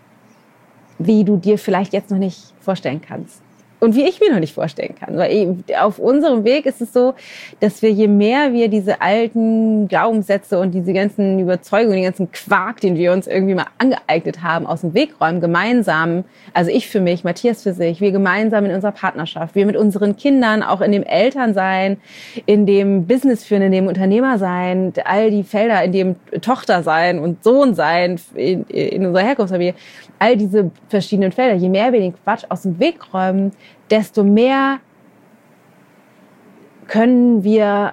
wie du dir vielleicht jetzt noch nicht vorstellen kannst. Und wie ich mir noch nicht vorstellen kann. Weil auf unserem Weg ist es so, dass wir, je mehr wir diese alten Glaubenssätze und diese ganzen Überzeugungen, den ganzen Quark, den wir uns irgendwie mal angeeignet haben, aus dem Weg räumen, gemeinsam, also ich für mich, Matthias für sich, wir gemeinsam in unserer Partnerschaft, wir mit unseren Kindern, auch in dem Elternsein, in dem Business führen, in dem Unternehmersein, all die Felder, in dem Tochter sein und Sohn sein, in, in unserer Herkunftsfamilie, all diese verschiedenen Felder, je mehr wir den Quatsch aus dem Weg räumen, desto mehr können wir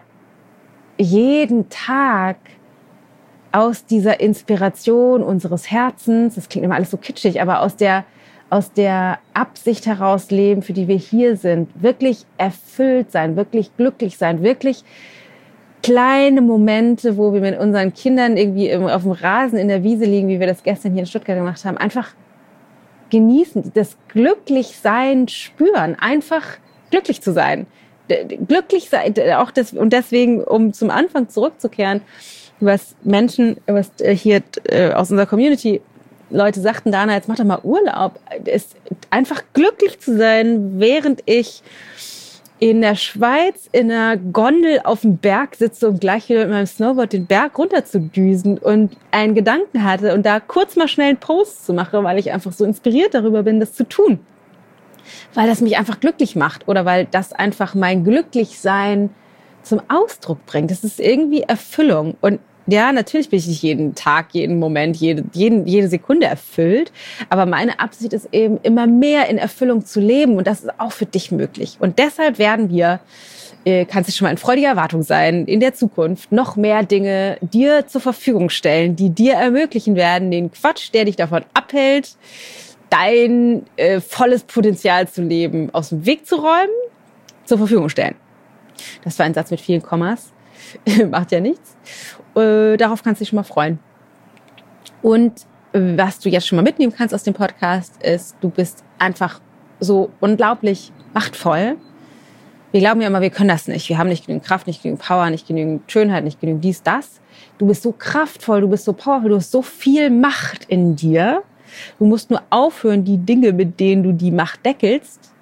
jeden Tag aus dieser Inspiration unseres Herzens, das klingt immer alles so kitschig, aber aus der, aus der Absicht heraus leben, für die wir hier sind, wirklich erfüllt sein, wirklich glücklich sein, wirklich kleine Momente, wo wir mit unseren Kindern irgendwie auf dem Rasen in der Wiese liegen, wie wir das gestern hier in Stuttgart gemacht haben, einfach genießen, das Glücklichsein spüren, einfach glücklich zu sein. Glücklich sein, auch das, und deswegen, um zum Anfang zurückzukehren, was Menschen, was hier aus unserer Community Leute sagten, Dana, jetzt mach doch mal Urlaub. Es, einfach glücklich zu sein, während ich in der Schweiz in einer Gondel auf dem Berg sitze, um gleich wieder mit meinem Snowboard den Berg runter zu düsen und einen Gedanken hatte und da kurz mal schnell einen Post zu machen, weil ich einfach so inspiriert darüber bin, das zu tun. Weil das mich einfach glücklich macht oder weil das einfach mein Glücklichsein zum Ausdruck bringt. Das ist irgendwie Erfüllung. Und ja, natürlich bin ich nicht jeden Tag, jeden Moment, jede, jeden, jede Sekunde erfüllt. Aber meine Absicht ist eben, immer mehr in Erfüllung zu leben. Und das ist auch für dich möglich. Und deshalb werden wir, äh, kannst du schon mal in freudiger Erwartung sein, in der Zukunft noch mehr Dinge dir zur Verfügung stellen, die dir ermöglichen werden, den Quatsch, der dich davon abhält, dein äh, volles Potenzial zu leben, aus dem Weg zu räumen, zur Verfügung stellen. Das war ein Satz mit vielen Kommas. Macht ja nichts. Äh, darauf kannst du dich schon mal freuen. Und äh, was du jetzt schon mal mitnehmen kannst aus dem Podcast, ist, du bist einfach so unglaublich machtvoll. Wir glauben ja immer, wir können das nicht. Wir haben nicht genügend Kraft, nicht genügend Power, nicht genügend Schönheit, nicht genügend dies, das. Du bist so kraftvoll, du bist so powerful, du hast so viel Macht in dir. Du musst nur aufhören, die Dinge, mit denen du die Macht deckelst,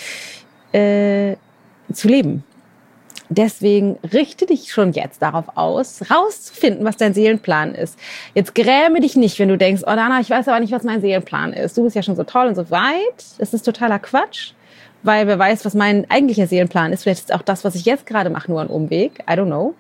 äh, zu leben. Deswegen richte dich schon jetzt darauf aus, rauszufinden, was dein Seelenplan ist. Jetzt gräme dich nicht, wenn du denkst, oh Dana, ich weiß aber nicht, was mein Seelenplan ist. Du bist ja schon so toll und so weit. Das ist totaler Quatsch, weil wer weiß, was mein eigentlicher Seelenplan ist. Vielleicht ist auch das, was ich jetzt gerade mache, nur ein Umweg. I don't know.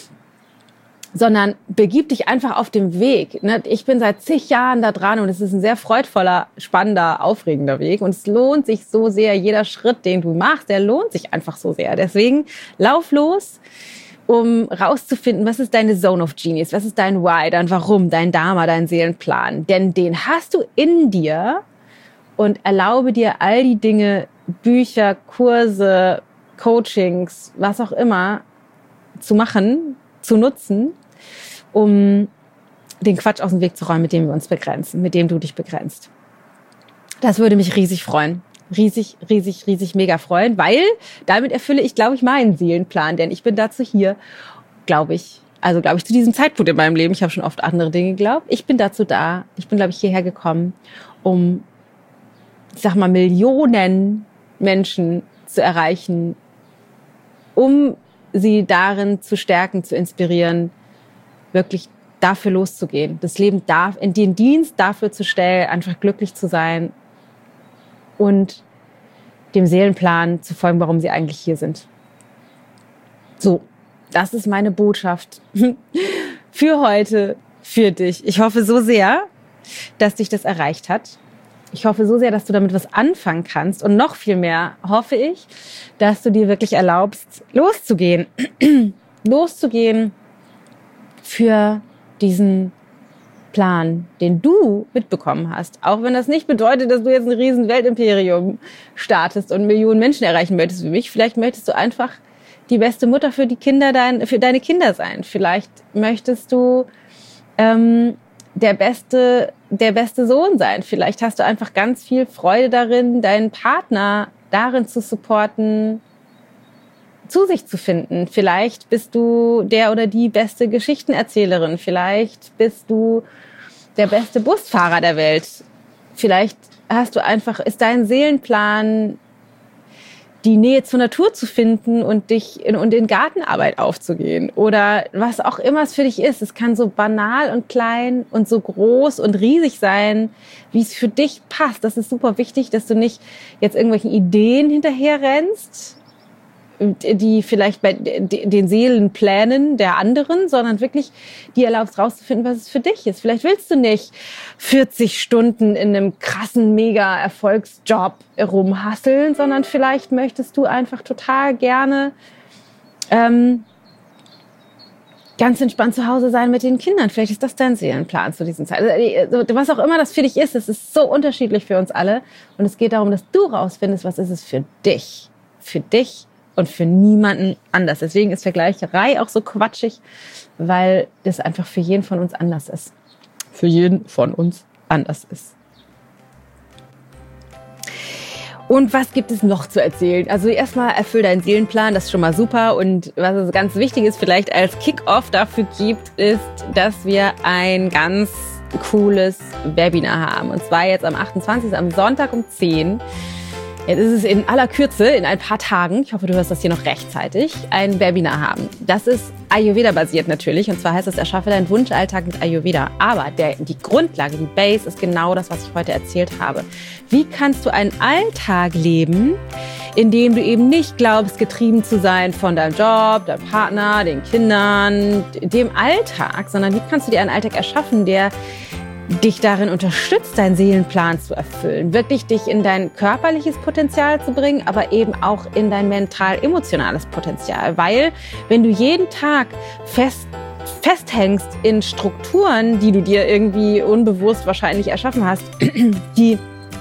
Sondern begib dich einfach auf den Weg. Ich bin seit zig Jahren da dran und es ist ein sehr freudvoller, spannender, aufregender Weg. Und es lohnt sich so sehr, jeder Schritt, den du machst, der lohnt sich einfach so sehr. Deswegen lauf los, um rauszufinden, was ist deine Zone of Genius, was ist dein Why, dein Warum, dein Dharma, dein Seelenplan. Denn den hast du in dir und erlaube dir all die Dinge, Bücher, Kurse, Coachings, was auch immer, zu machen, zu nutzen, um den Quatsch aus dem Weg zu räumen, mit dem wir uns begrenzen, mit dem du dich begrenzt. Das würde mich riesig freuen. Riesig, riesig, riesig mega freuen, weil damit erfülle ich, glaube ich, meinen Seelenplan, denn ich bin dazu hier, glaube ich, also glaube ich, zu diesem Zeitpunkt in meinem Leben, ich habe schon oft andere Dinge geglaubt, ich bin dazu da, ich bin, glaube ich, hierher gekommen, um, ich sag mal, Millionen Menschen zu erreichen, um sie darin zu stärken, zu inspirieren, wirklich dafür loszugehen, das Leben darf, in den Dienst dafür zu stellen, einfach glücklich zu sein und dem Seelenplan zu folgen, warum sie eigentlich hier sind. So, das ist meine Botschaft für heute, für dich. Ich hoffe so sehr, dass dich das erreicht hat. Ich hoffe so sehr, dass du damit was anfangen kannst. Und noch viel mehr hoffe ich, dass du dir wirklich erlaubst, loszugehen. Loszugehen für diesen Plan, den du mitbekommen hast. Auch wenn das nicht bedeutet, dass du jetzt ein riesen Weltimperium startest und Millionen Menschen erreichen möchtest wie mich. Vielleicht möchtest du einfach die beste Mutter für die Kinder, dein, für deine Kinder sein. Vielleicht möchtest du ähm, der beste, der beste Sohn sein. Vielleicht hast du einfach ganz viel Freude darin, deinen Partner darin zu supporten, zu sich zu finden. Vielleicht bist du der oder die beste Geschichtenerzählerin. Vielleicht bist du der beste Busfahrer der Welt. Vielleicht hast du einfach, ist dein Seelenplan, die Nähe zur Natur zu finden und dich in, und in Gartenarbeit aufzugehen oder was auch immer es für dich ist. Es kann so banal und klein und so groß und riesig sein, wie es für dich passt. Das ist super wichtig, dass du nicht jetzt irgendwelchen Ideen hinterher rennst, die vielleicht bei den Seelenplänen der anderen, sondern wirklich dir erlaubst rauszufinden, was es für dich ist. Vielleicht willst du nicht vierzig Stunden in einem krassen Mega-Erfolgsjob rumhasseln, sondern vielleicht möchtest du einfach total gerne ähm, ganz entspannt zu Hause sein mit den Kindern. Vielleicht ist das dein Seelenplan zu diesem Zeit. Also, was auch immer das für dich ist, es ist so unterschiedlich für uns alle. Und es geht darum, dass du rausfindest, was ist es für dich. Für dich. Und für niemanden anders. Deswegen ist Vergleicherei auch so quatschig, weil das einfach für jeden von uns anders ist. Für jeden von uns anders ist. Und was gibt es noch zu erzählen? Also erstmal erfüll deinen Seelenplan, das ist schon mal super. Und was es ganz wichtig ist, vielleicht als Kick-Off dafür gibt, ist, dass wir ein ganz cooles Webinar haben. Und zwar jetzt am achtundzwanzigsten am Sonntag um zehn. Jetzt ist es in aller Kürze, in ein paar Tagen, ich hoffe, du hörst das hier noch rechtzeitig, ein Webinar haben. Das ist Ayurveda-basiert natürlich, und zwar heißt es, erschaffe deinen Wunschalltag mit Ayurveda. Aber der, die Grundlage, die Base ist genau das, was ich heute erzählt habe. Wie kannst du einen Alltag leben, in dem du eben nicht glaubst, getrieben zu sein von deinem Job, deinem Partner, den Kindern, dem Alltag, sondern wie kannst du dir einen Alltag erschaffen, der dich darin unterstützt, deinen Seelenplan zu erfüllen, wirklich dich in dein körperliches Potenzial zu bringen, aber eben auch in dein mental-emotionales Potenzial. Weil wenn du jeden Tag fest, festhängst in Strukturen, die du dir irgendwie unbewusst wahrscheinlich erschaffen hast, die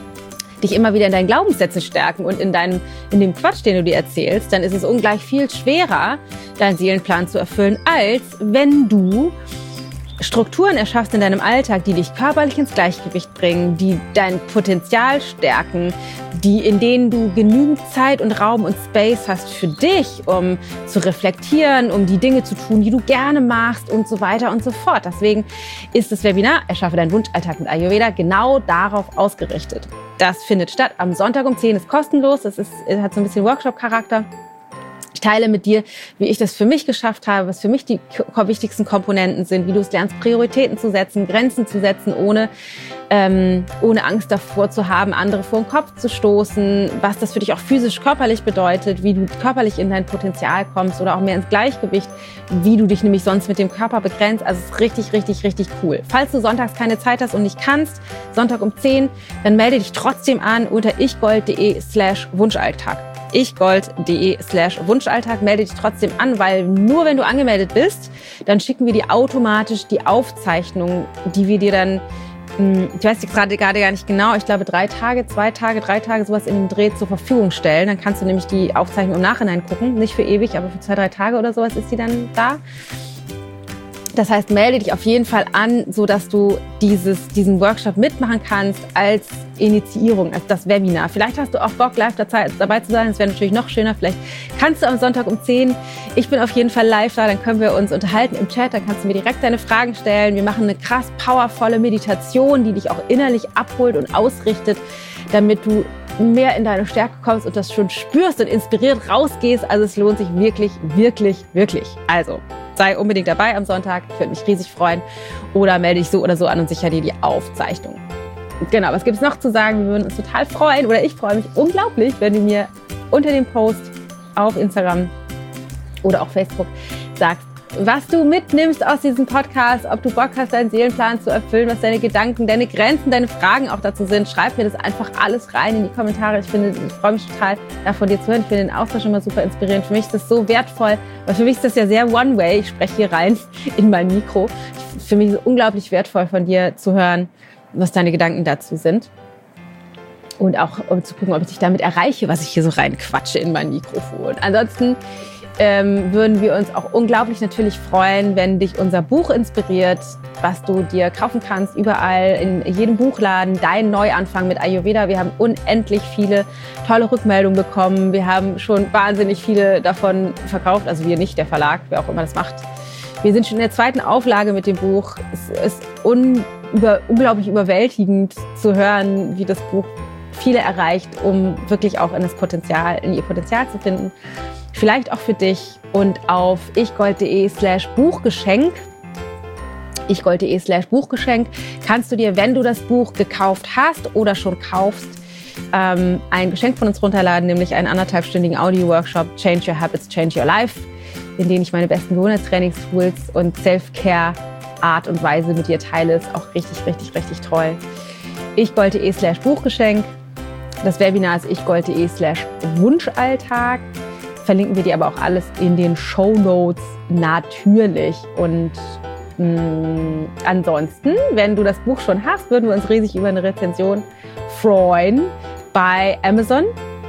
dich immer wieder in deinen Glaubenssätzen stärken und in deinem, in dem Quatsch, den du dir erzählst, dann ist es ungleich viel schwerer, deinen Seelenplan zu erfüllen, als wenn du Strukturen erschaffst in deinem Alltag, die dich körperlich ins Gleichgewicht bringen, die dein Potenzial stärken, die, in denen du genügend Zeit und Raum und Space hast für dich, um zu reflektieren, um die Dinge zu tun, die du gerne machst und so weiter und so fort. Deswegen ist das Webinar Erschaffe deinen Wunschalltag mit Ayurveda genau darauf ausgerichtet. Das findet statt am Sonntag um zehn, ist kostenlos, es ist, hat so ein bisschen Workshop-Charakter. Ich teile mit dir, wie ich das für mich geschafft habe, was für mich die wichtigsten Komponenten sind, wie du es lernst, Prioritäten zu setzen, Grenzen zu setzen, ohne, ähm, ohne Angst davor zu haben, andere vor den Kopf zu stoßen, was das für dich auch physisch, körperlich bedeutet, wie du körperlich in dein Potenzial kommst oder auch mehr ins Gleichgewicht, wie du dich nämlich sonst mit dem Körper begrenzt. Also es ist richtig, richtig, richtig cool. Falls du sonntags keine Zeit hast und nicht kannst, Sonntag um zehn, dann melde dich trotzdem an unter ichgold.de slash Wunschalltag. ichgold.de slash Wunschalltag, melde dich trotzdem an, weil nur wenn du angemeldet bist, dann schicken wir dir automatisch die Aufzeichnung, die wir dir dann, ich weiß gerade gerade gar nicht genau, ich glaube drei Tage, zwei Tage, drei Tage, sowas in dem Dreh zur Verfügung stellen. Dann kannst du nämlich die Aufzeichnung im Nachhinein gucken, nicht für ewig, aber für zwei, drei Tage oder sowas ist die dann da. Das heißt, melde dich auf jeden Fall an, sodass du dieses, diesen Workshop mitmachen kannst als Initiierung, als das Webinar. Vielleicht hast du auch Bock, live dabei zu sein. Das wäre natürlich noch schöner. Vielleicht kannst du am Sonntag um zehn. Ich bin auf jeden Fall live da. Dann können wir uns unterhalten im Chat. Dann kannst du mir direkt deine Fragen stellen. Wir machen eine krass powervolle Meditation, die dich auch innerlich abholt und ausrichtet, damit du mehr in deine Stärke kommst und das schon spürst und inspiriert rausgehst. Also es lohnt sich wirklich, wirklich, wirklich. Also sei unbedingt dabei am Sonntag. Ich würde mich riesig freuen. Oder melde dich so oder so an und sichere dir die Aufzeichnung. Genau, was gibt es noch zu sagen? Wir würden uns total freuen, oder ich freue mich unglaublich, wenn du mir unter dem Post auf Instagram oder auch Facebook sagst, was du mitnimmst aus diesem Podcast, ob du Bock hast, deinen Seelenplan zu erfüllen, was deine Gedanken, deine Grenzen, deine Fragen auch dazu sind. Schreib mir das einfach alles rein in die Kommentare. Ich finde, ich freue mich total, da von dir zu hören. Ich finde den Austausch immer super inspirierend. Für mich ist das so wertvoll, weil für mich ist das ja sehr One-Way. Ich spreche hier rein in mein Mikro. Für mich ist es unglaublich wertvoll, von dir zu hören, was deine Gedanken dazu sind. Und auch um zu gucken, ob ich dich damit erreiche, was ich hier so reinquatsche in mein Mikrofon. Ansonsten ähm, würden wir uns auch unglaublich natürlich freuen, wenn dich unser Buch inspiriert, was du dir kaufen kannst, überall in jedem Buchladen, dein Neuanfang mit Ayurveda. Wir haben unendlich viele tolle Rückmeldungen bekommen. Wir haben schon wahnsinnig viele davon verkauft, also wir nicht, der Verlag, wer auch immer das macht. Wir sind schon in der zweiten Auflage mit dem Buch. Es ist un, über, unglaublich überwältigend zu hören, wie das Buch viele erreicht, um wirklich auch in das Potenzial, in ihr Potenzial zu finden. Vielleicht auch für dich. Und auf ichgold.de slash Buchgeschenk, ichgold.de slash Buchgeschenk, kannst du dir, wenn du das Buch gekauft hast oder schon kaufst, ähm, ein Geschenk von uns runterladen, nämlich einen anderthalbstündigen Audio-Workshop Change Your Habits, Change Your Life, in denen ich meine besten Gewohnheitstrainings-Tools und Self-Care-Art und Weise mit dir teile. Ist auch richtig, richtig, richtig toll. ichgold.de slash Buchgeschenk. Das Webinar ist ichgold.de slash Wunschalltag. Verlinken wir dir aber auch alles in den Shownotes natürlich. Und mh, ansonsten, wenn du das Buch schon hast, würden wir uns riesig über eine Rezension freuen bei Amazon,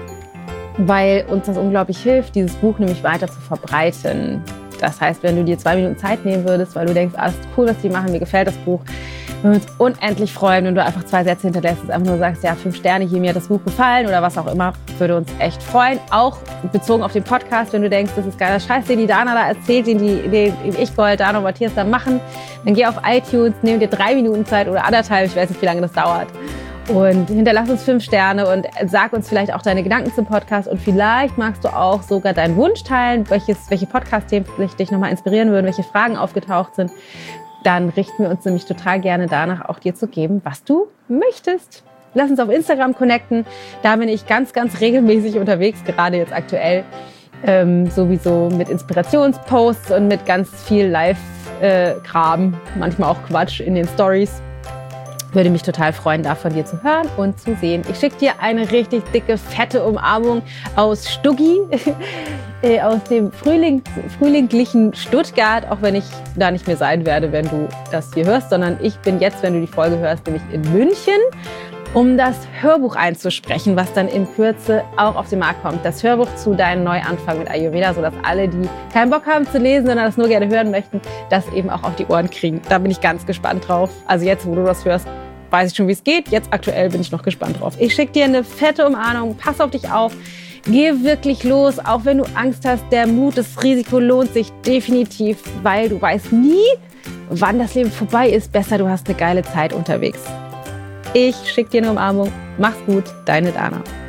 weil uns das unglaublich hilft, dieses Buch nämlich weiter zu verbreiten. Das heißt, wenn du dir zwei Minuten Zeit nehmen würdest, weil du denkst, ah, ist cool, was die machen, mir gefällt das Buch, würden wir uns unendlich freuen, wenn du einfach zwei Sätze hinterlässt und einfach nur sagst, ja, fünf Sterne, hier, mir hat das Buch gefallen oder was auch immer, würde uns echt freuen. Auch bezogen auf den Podcast, wenn du denkst, das ist geiler Scheiß, den die Dana da erzählt, den die, den Ichgold, Dana und Matthias da machen, dann geh auf iTunes, nimm dir drei Minuten Zeit oder anderthalb, ich weiß nicht, wie lange das dauert. Und hinterlass uns fünf Sterne und sag uns vielleicht auch deine Gedanken zum Podcast. Und vielleicht magst du auch sogar deinen Wunsch teilen, welches, welche Podcast-Themen dich nochmal inspirieren würden, welche Fragen aufgetaucht sind. Dann richten wir uns nämlich total gerne danach, auch dir zu geben, was du möchtest. Lass uns auf Instagram connecten. Da bin ich ganz, ganz regelmäßig unterwegs, gerade jetzt aktuell. Ähm, sowieso mit Inspirationsposts und mit ganz viel Live-Kram, äh, manchmal auch Quatsch in den Stories. Würde mich total freuen, da von dir zu hören und zu sehen. Ich schicke dir eine richtig dicke, fette Umarmung aus Stuggi, aus dem Frühling, frühlinglichen Stuttgart, auch wenn ich da nicht mehr sein werde, wenn du das hier hörst, sondern ich bin jetzt, wenn du die Folge hörst, nämlich in München, um das Hörbuch einzusprechen, was dann in Kürze auch auf den Markt kommt. Das Hörbuch zu deinem Neuanfang mit Ayurveda, sodass alle, die keinen Bock haben zu lesen, sondern das nur gerne hören möchten, das eben auch auf die Ohren kriegen. Da bin ich ganz gespannt drauf. Also jetzt, wo du das hörst, weiß ich schon, wie es geht. Jetzt aktuell bin ich noch gespannt drauf. Ich schicke dir eine fette Umarmung. Pass auf dich auf. Geh wirklich los, auch wenn du Angst hast. Der Mut, das Risiko lohnt sich definitiv, weil du weißt nie, wann das Leben vorbei ist. Besser, du hast eine geile Zeit unterwegs. Ich schicke dir eine Umarmung. Mach's gut, deine Dana.